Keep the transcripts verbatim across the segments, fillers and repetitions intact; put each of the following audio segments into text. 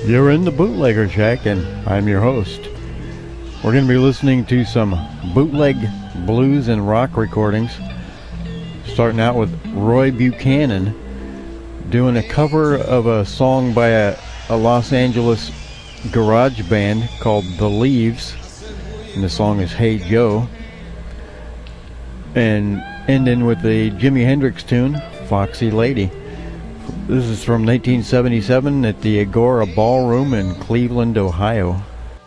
You're in the Bootlegger Shack, and I'm your host. We're going to be listening to some bootleg blues and rock recordings, starting out with Roy Buchanan doing a cover of a song by a, a Los Angeles garage band called The Leaves, and the song is Hey Joe, and ending with the Jimi Hendrix tune, Foxy Lady. This is from nineteen seventy-seven at the Agora Ballroom in Cleveland, Ohio.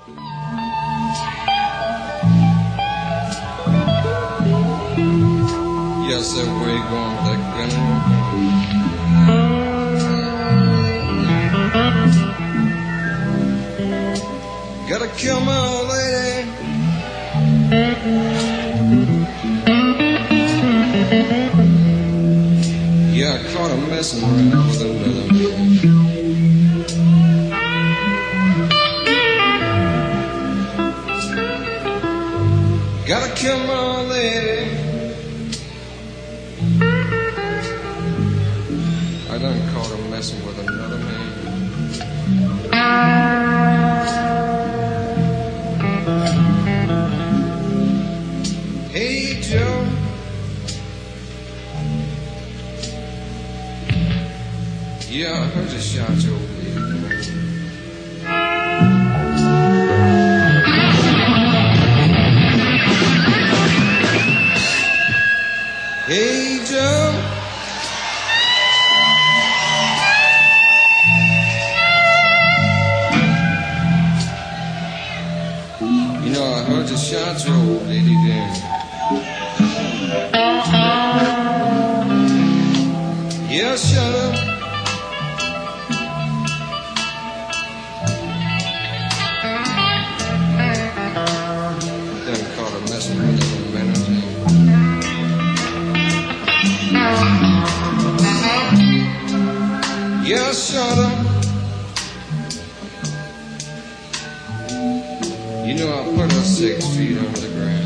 Yes, sir, where you going with that gun? Gotta kill my old lady. Yeah, I caught her messing around with another man. Gotta kill my old lady. I done caught her messing with another man. Hey, Joe. Yeah, I heard you shot your old lady. Hey, Joe. You know, I heard you shot your old lady then. Yeah, shut up. Yeah, shut up. You know I put her six feet under the ground.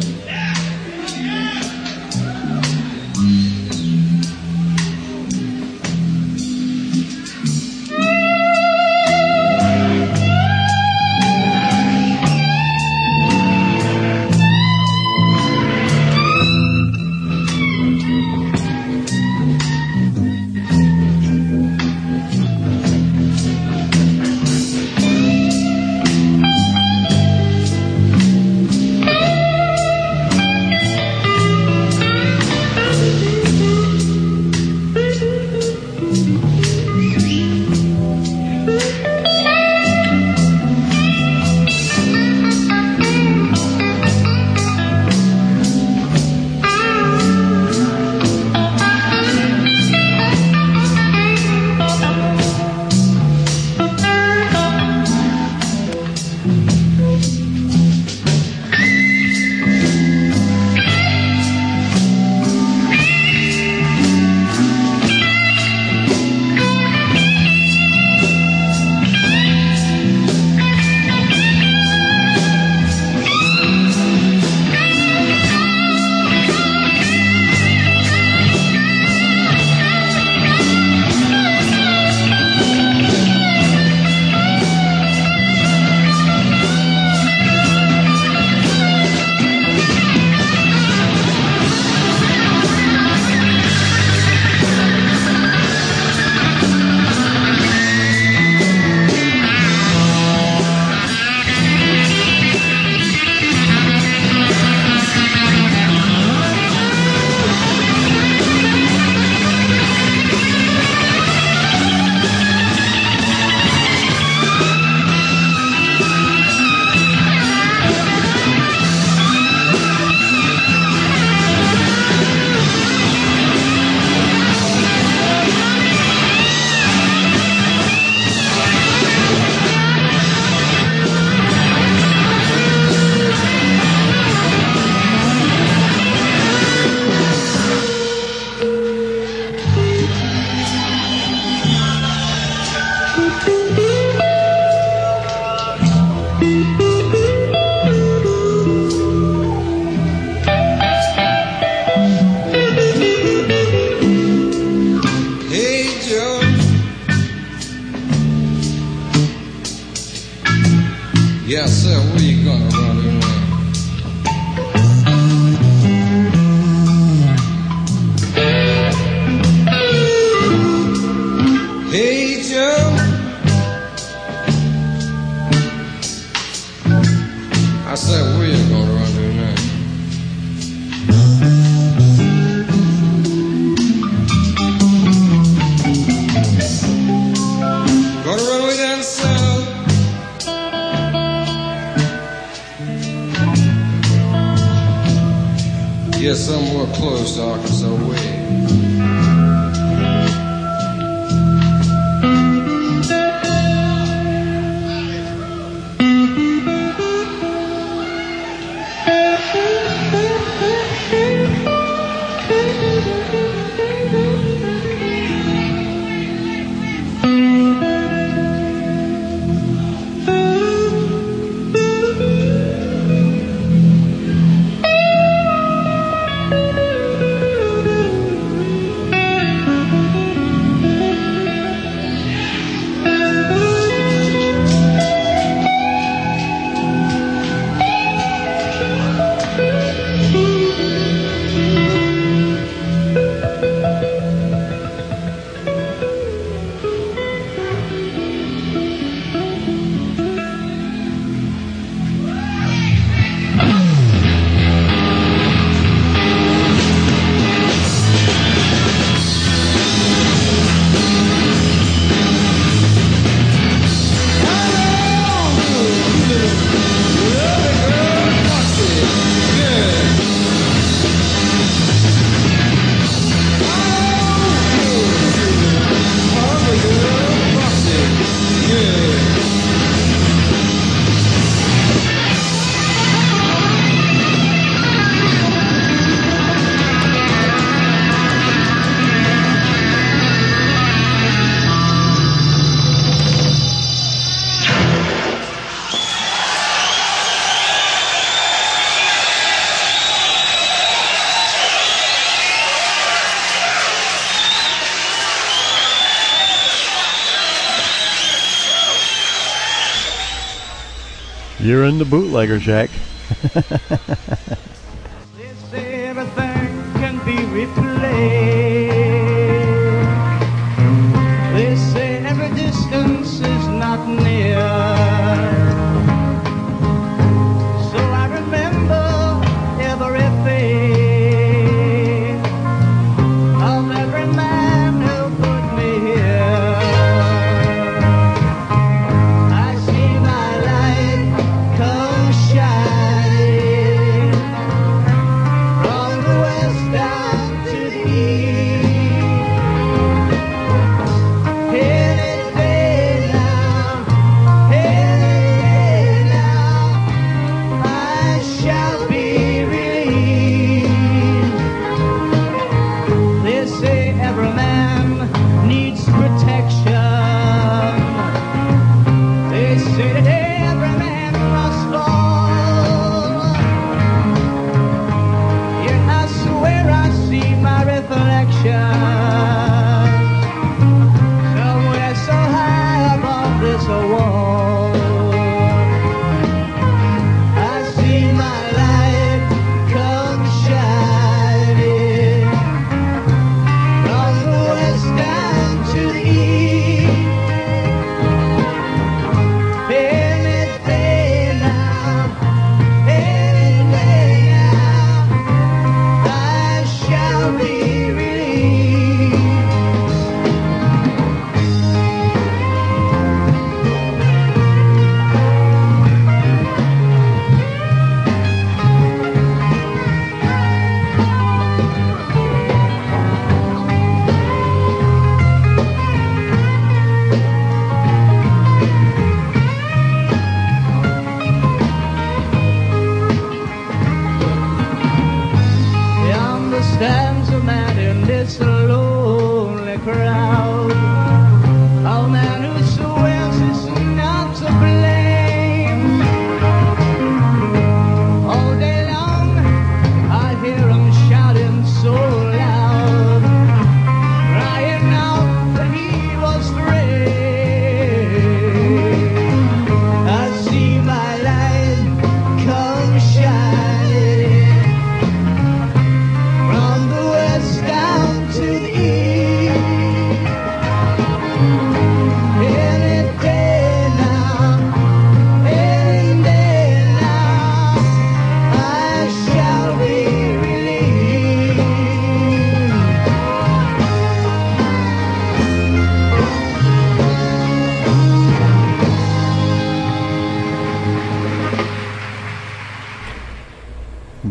Yes, sir, where you gonna run now? Hey, Joe. I said, where you gonna run to now? Gonna run way down south. Yeah, somewhere close to Arkansas way. You're in the Bootlegger Shack. They say everything can be replayed. They say every distance is not near. So I remember everything of every man who put me here. I see my light come shining from the west down to the east.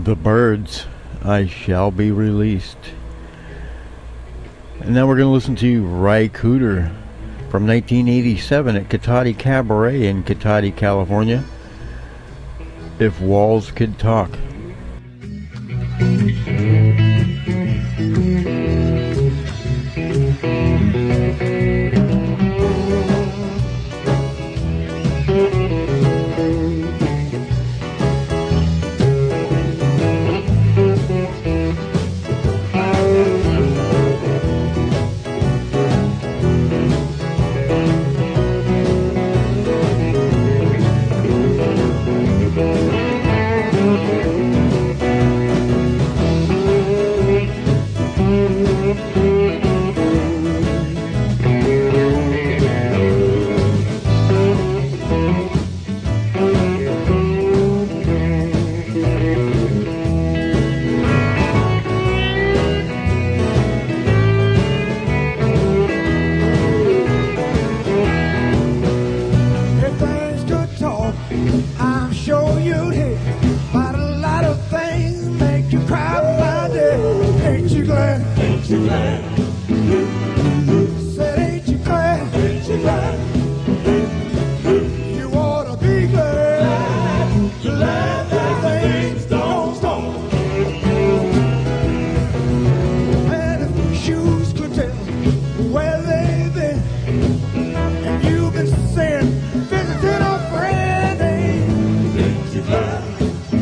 The Byrds, I Shall Be Released. And now we're going to listen to Ry Cooder from nineteen eighty-seven at Cotati Cabaret in Cotati, California. If Walls Could Talk.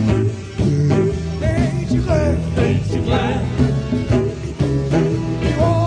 You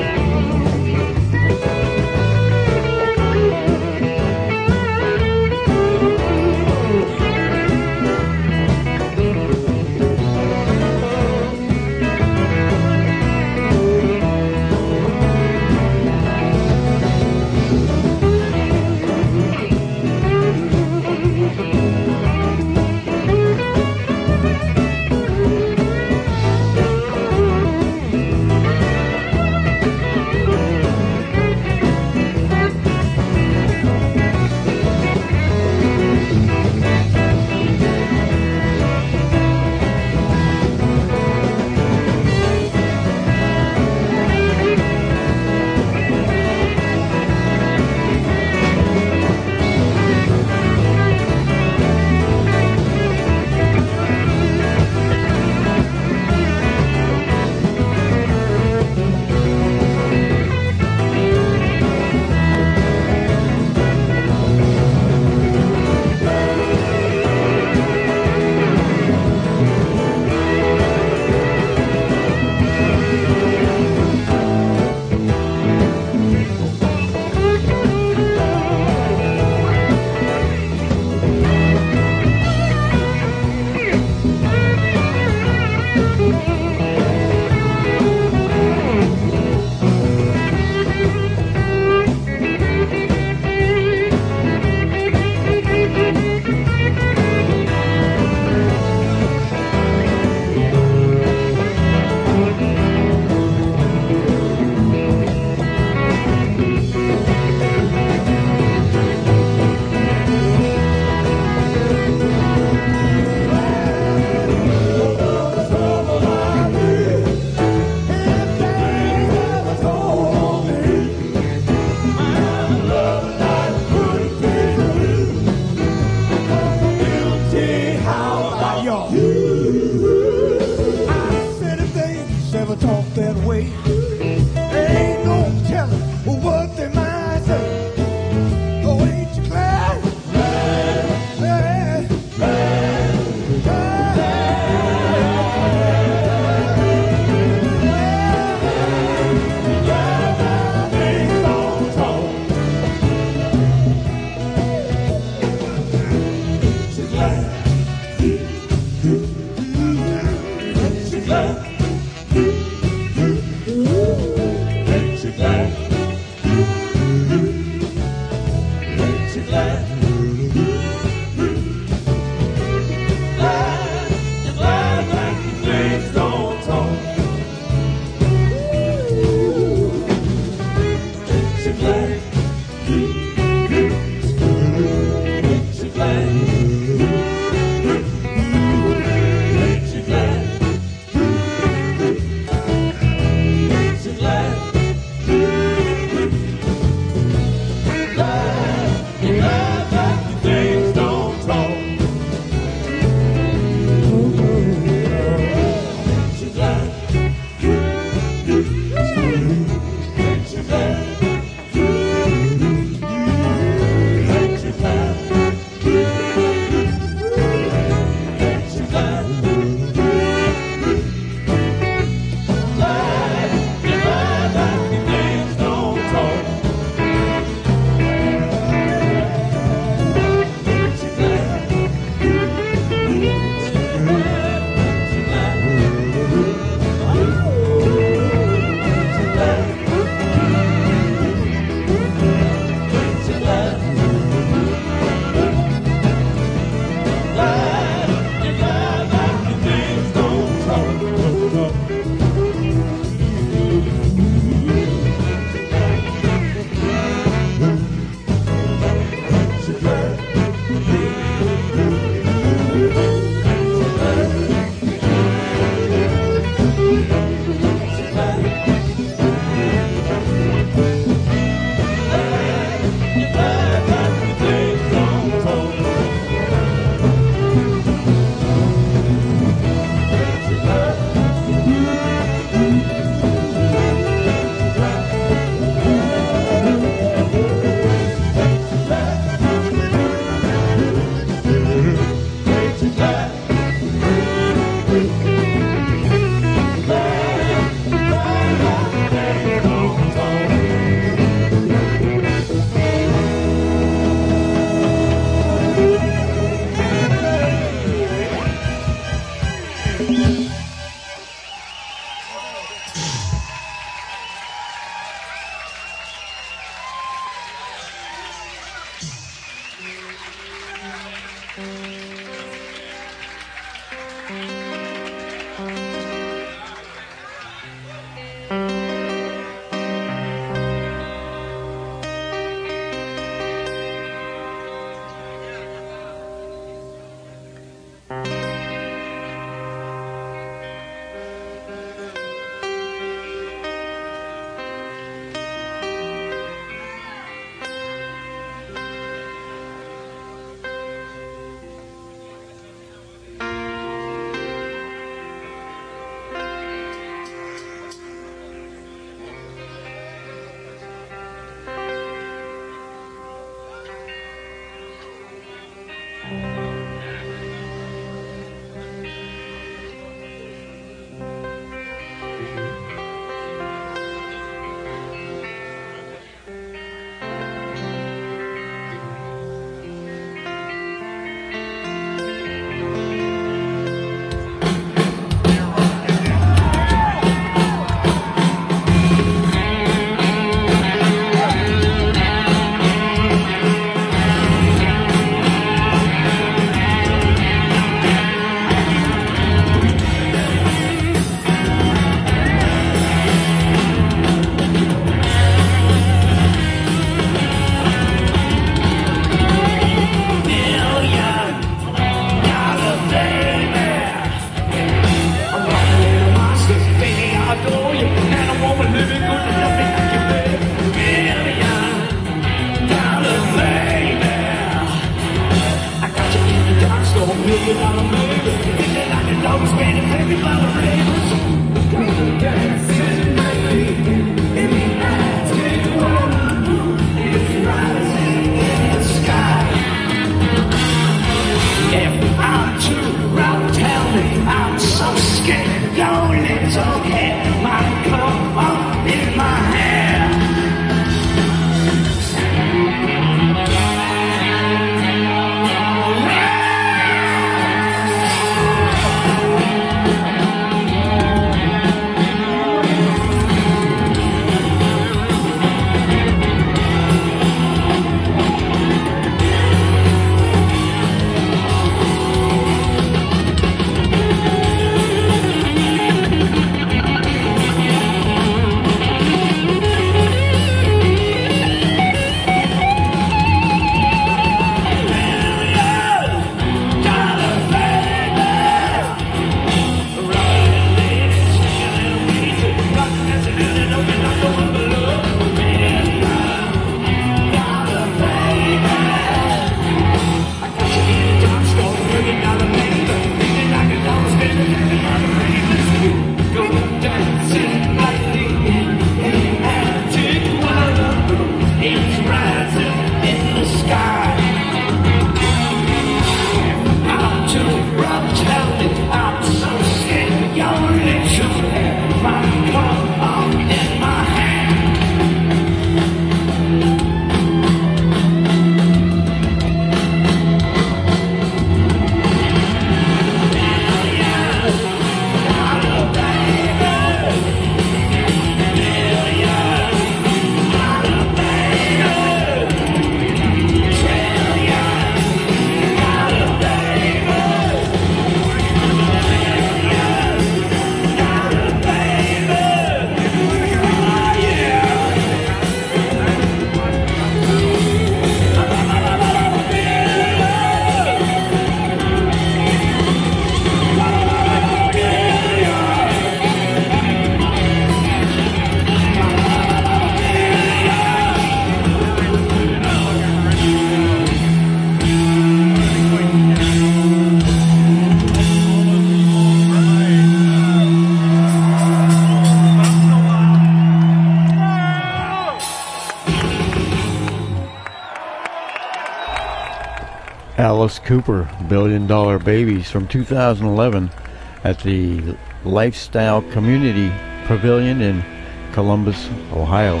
Alice Cooper, Billion Dollar Babies, from two thousand eleven at the Lifestyle Community Pavilion in Columbus, Ohio.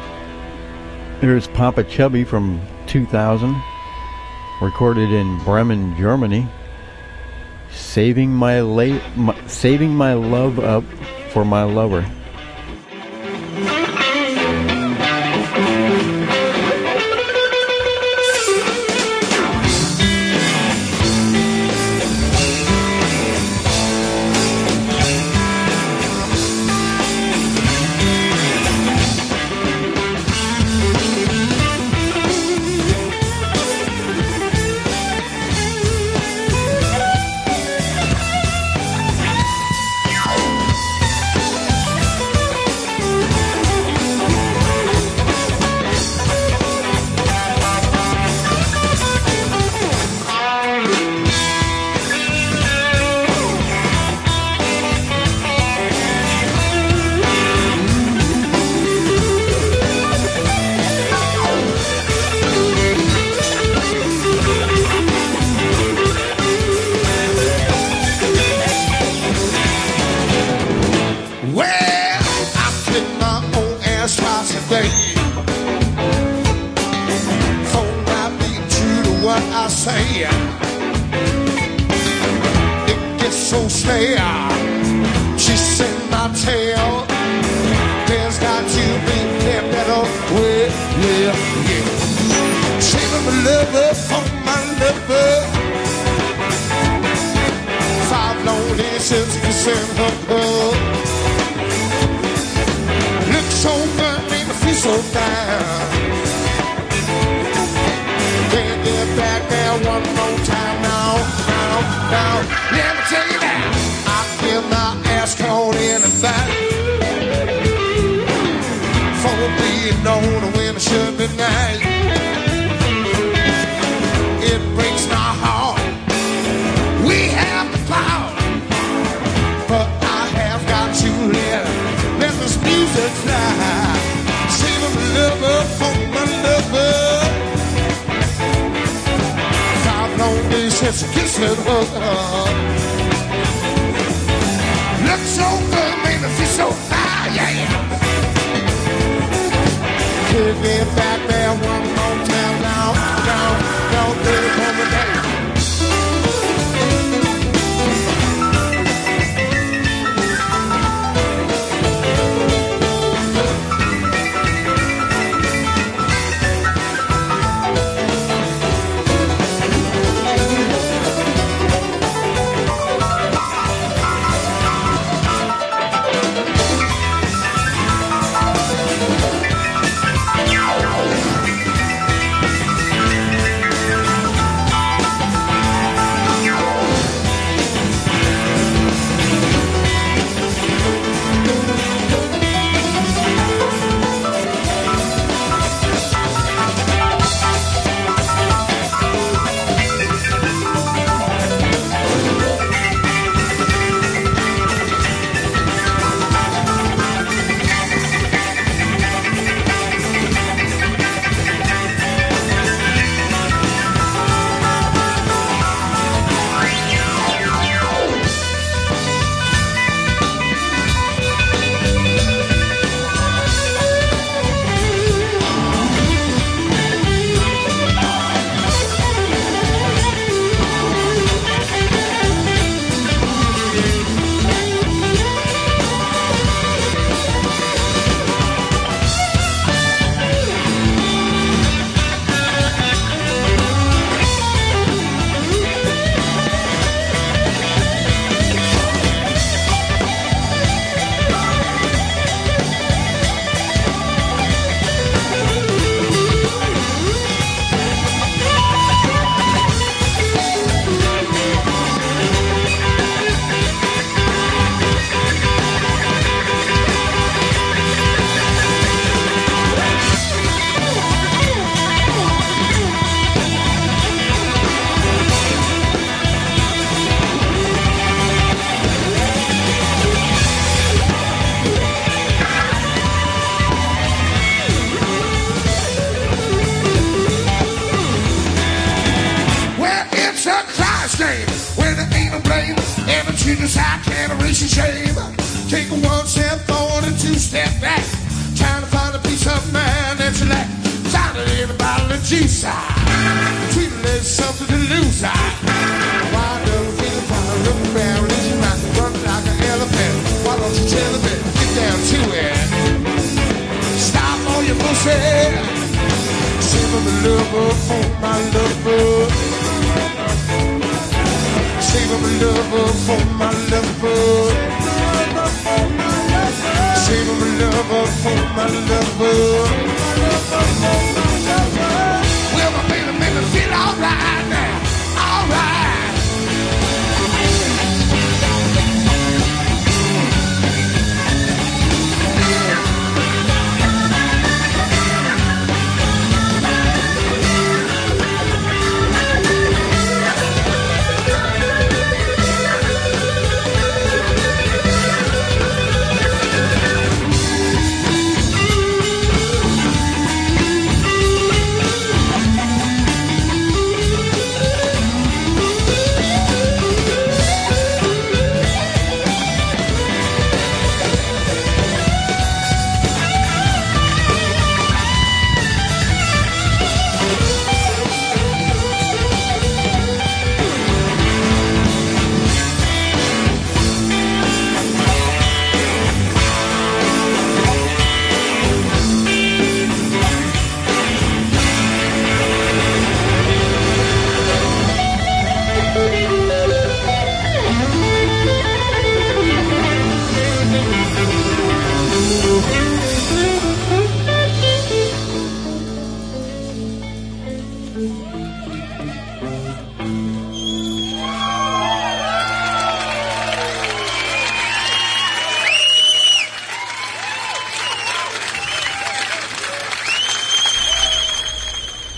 There's Papa Chubby from two thousand, recorded in Bremen, Germany. Saving my, la- my saving my love up for my lover. yeah, yeah. Saving my lover for my lover. Five lonely since kissing her love. Look so good, made me feel so down. Can't get back there one more time now, now, now. Let me tell you that I feel my ass caught in a fight. For being known when I should be night. It breaks my heart. We have the power, but I have got to let, let this music fly. Saving my lover for my lover. Five long days since kissing her. Look so good, made me feel so high, yeah. Could get back there one more time now, now, now, dirty woman down.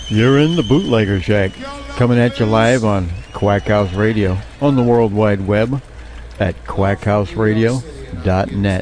You're in the Bootlegger Shack, coming at you live on Quack House Radio on the World Wide Web at quack house radio dot net.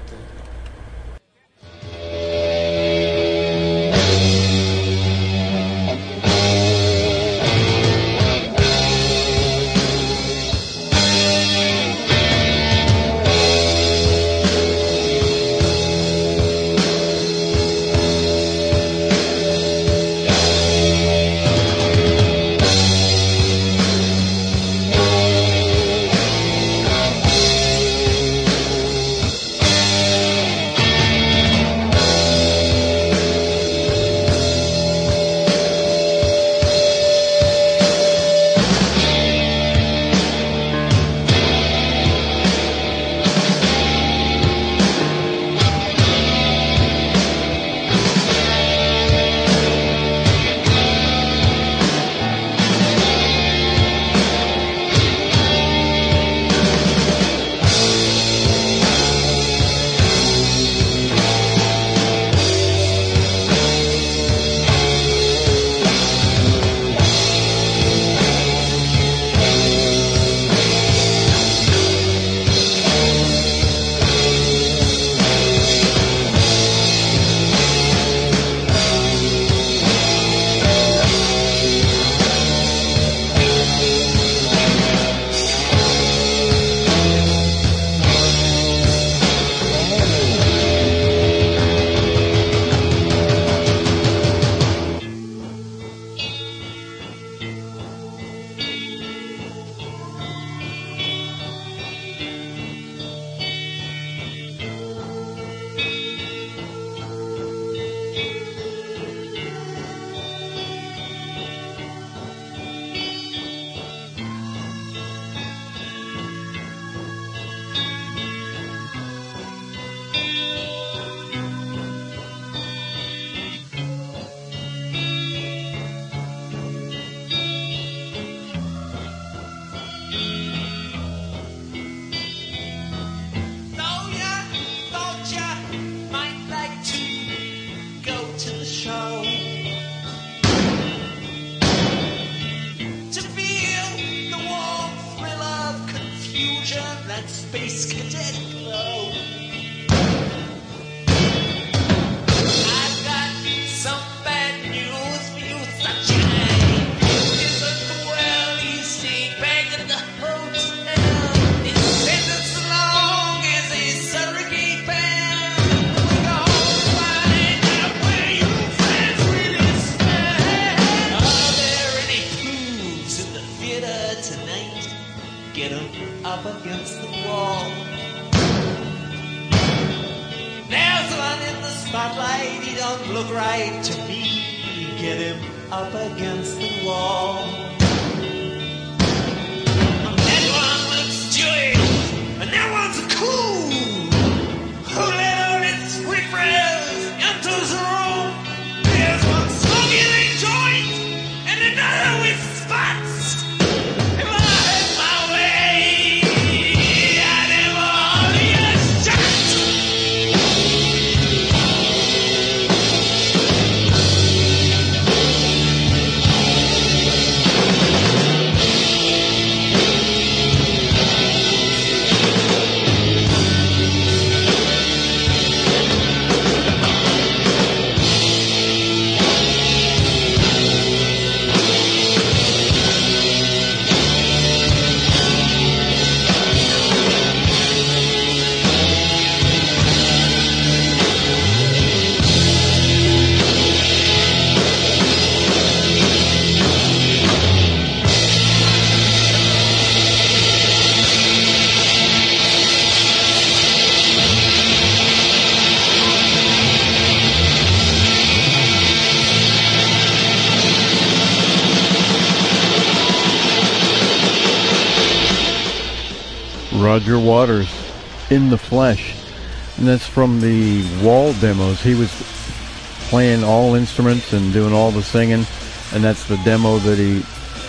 Roger Waters, In the Flesh, and that's from the Wall demos. He was playing all instruments and doing all the singing, and that's the demo that he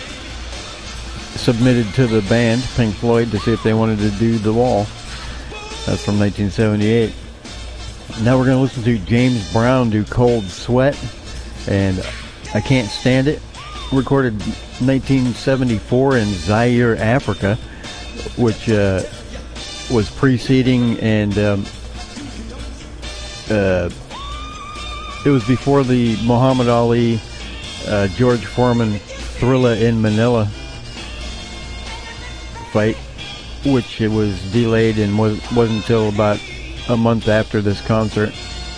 submitted to the band Pink Floyd to see if they wanted to do The Wall. That's from nineteen seventy-eight. Now we're going to listen to James Brown do Cold Sweat, and I Can't Stand It, recorded nineteen seventy-four in Zaire, Africa, which uh, was preceding and um, uh, it was before the Muhammad Ali, uh, George Foreman Thrilla in Manila fight, which it was delayed and was, wasn't until about a month after this concert.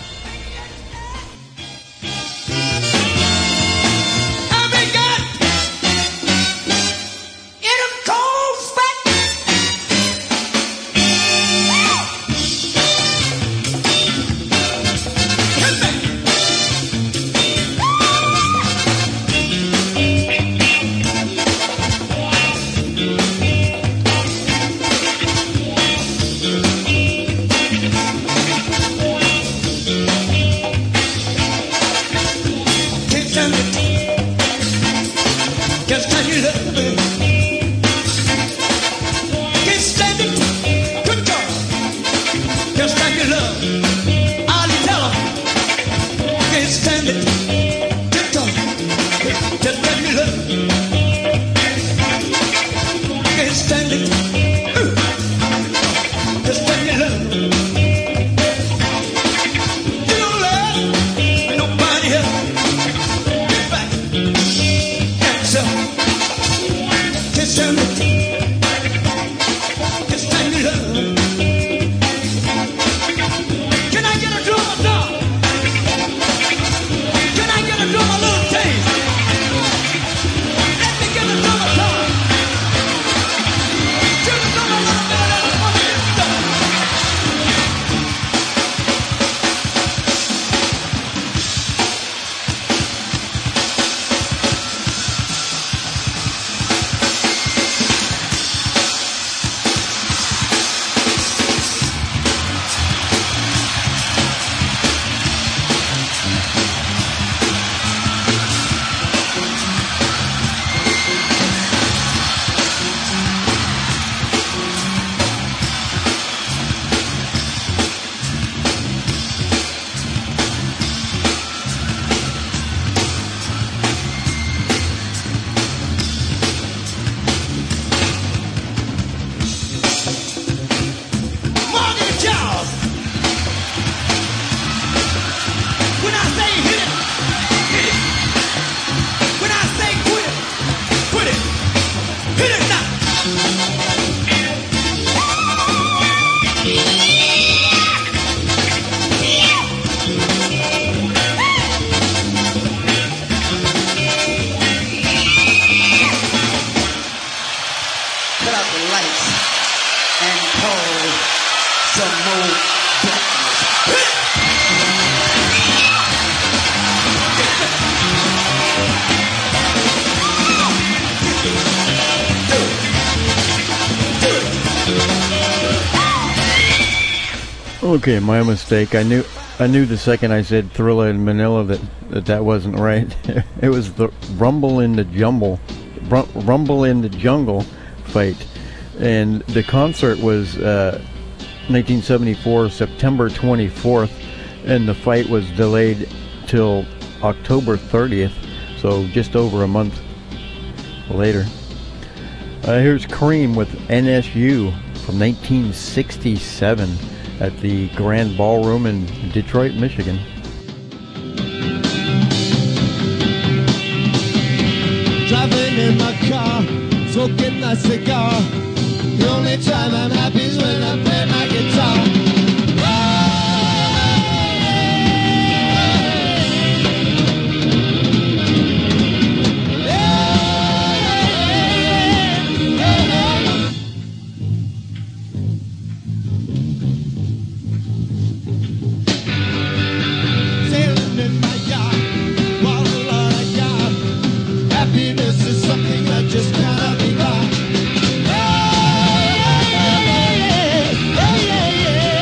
Okay, my mistake. I knew I knew the second I said Thrilla in Manila that that, that wasn't right. It was the Rumble in the Jumble, Rumble in the Jungle fight. And the concert was uh, nineteen seventy-four, September twenty-fourth, and the fight was delayed till October thirtieth, so just over a month later. Uh, here's Cream with N S U from nineteen sixty-seven at the Grand Ballroom in Detroit, Michigan. Driving in my car, smoking a cigar. The only time I'm happy is when I play my guitar. Yeah, yeah, yeah.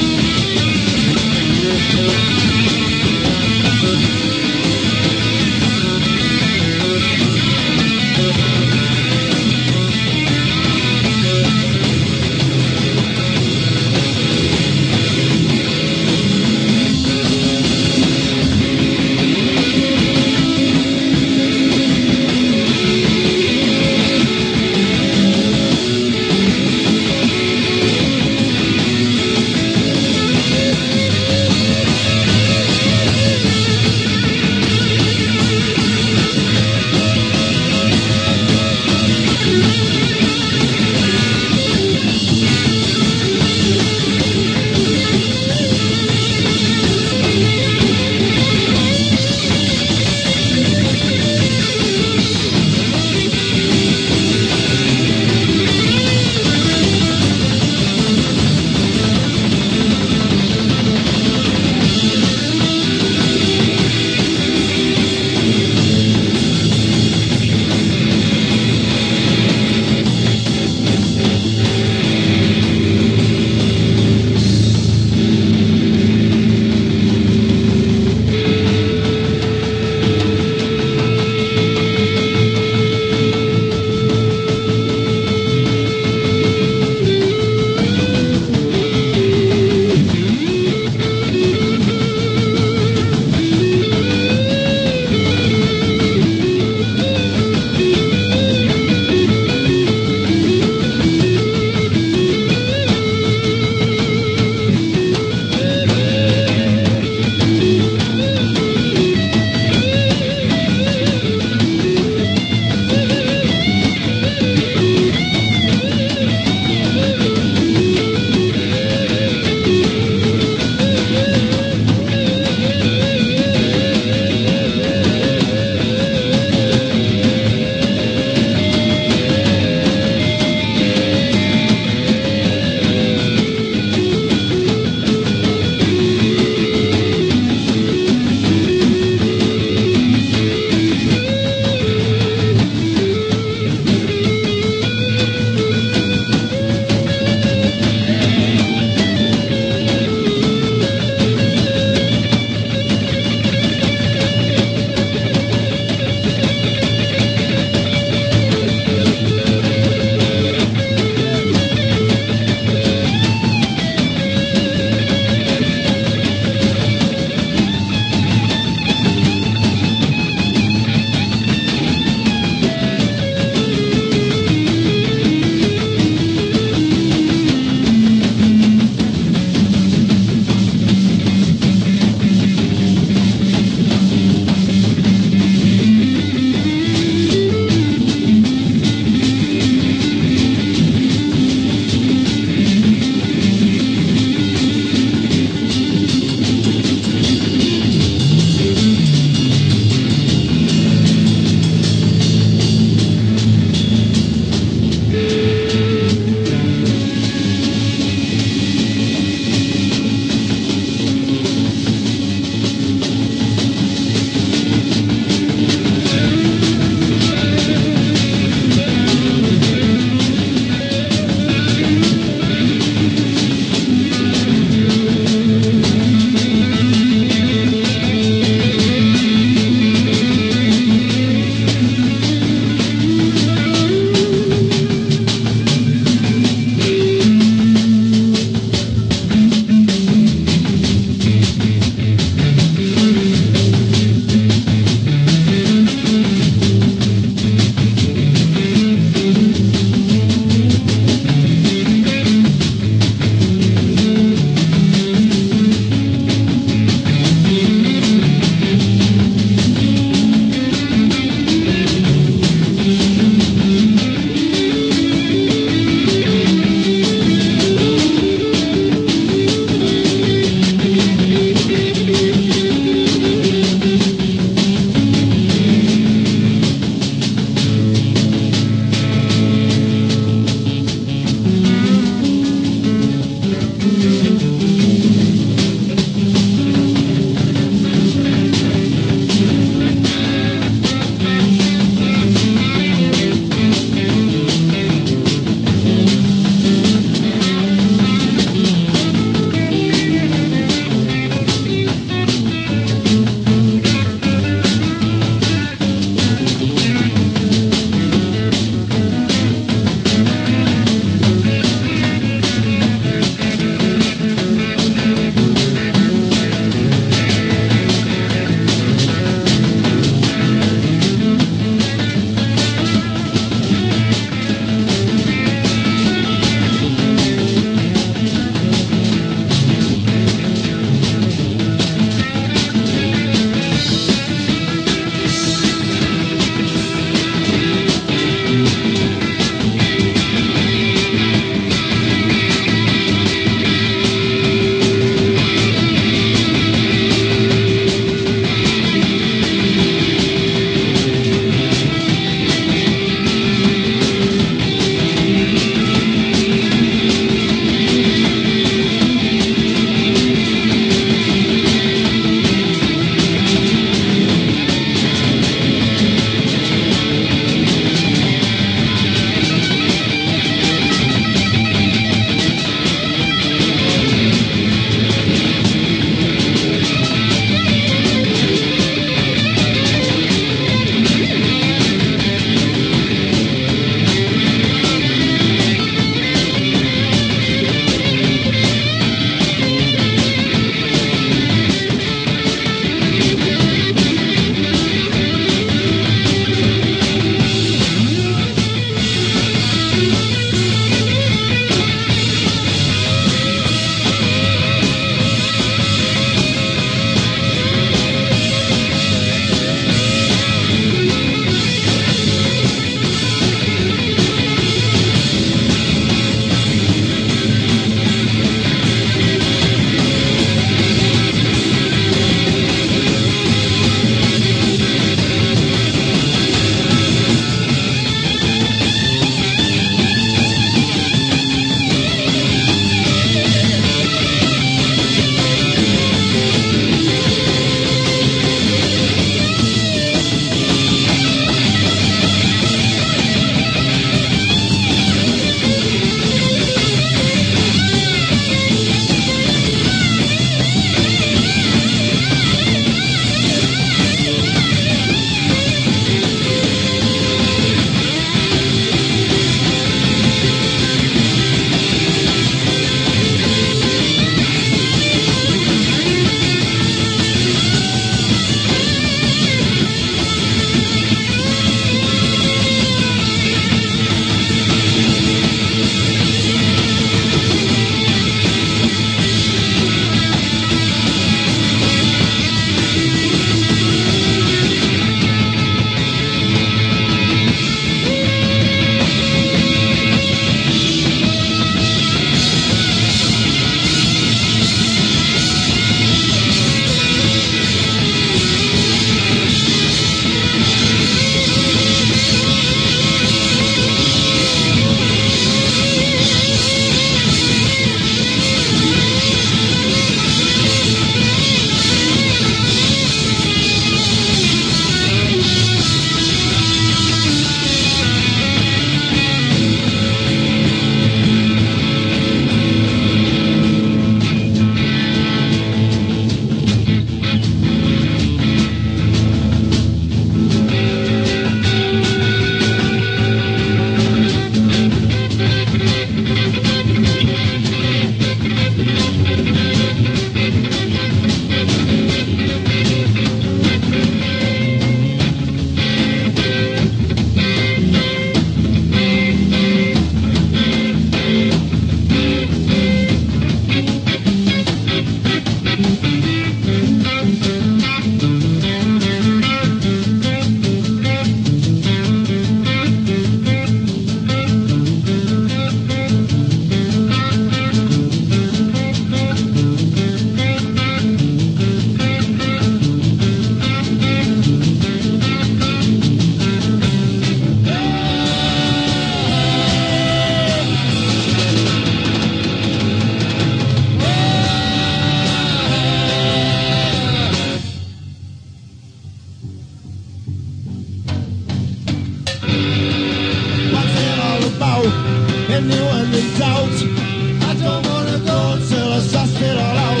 Anyone in doubt, I don't wanna go until I suss it all out.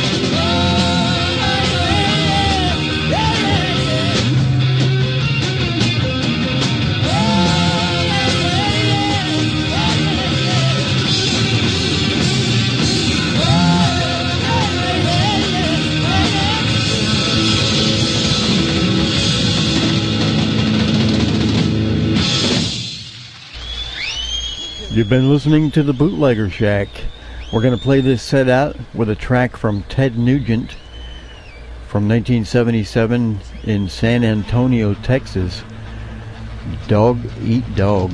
You've been listening to the Bootlegger Shack. We're going to play this set out with a track from Ted Nugent from nineteen seventy-seven in San Antonio, Texas. Dog Eat Dog.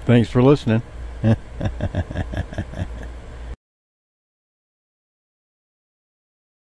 Thanks for listening.